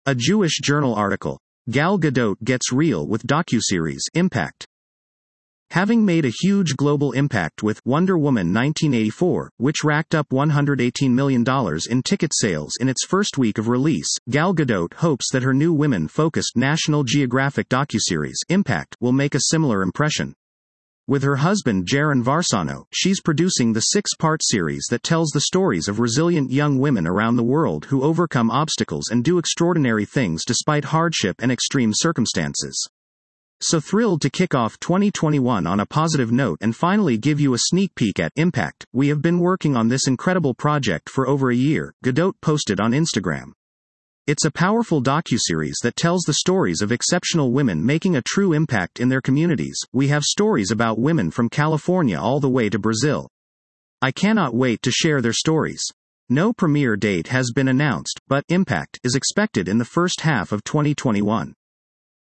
A Jewish Journal article. Gal Gadot gets real with docuseries Impact. Having made a huge global impact with Wonder Woman 1984, which racked up $118 million in ticket sales in its first week of release, Gal Gadot hopes that her new women-focused National Geographic docuseries Impact will make a similar impression. With her husband Jaron Varsano, she's producing the 6-part series that tells the stories of resilient young women around the world who overcome obstacles and do extraordinary things despite hardship and extreme circumstances. So thrilled to kick off 2021 on a positive note and finally give you a sneak peek at Impact. We have been working on this incredible project for over a year, Gadot posted on Instagram. It's a powerful docuseries that tells the stories of exceptional women making a true impact in their communities. We have stories about women from California all the way to Brazil. I cannot wait to share their stories. No premiere date has been announced, but Impact is expected in the first half of 2021.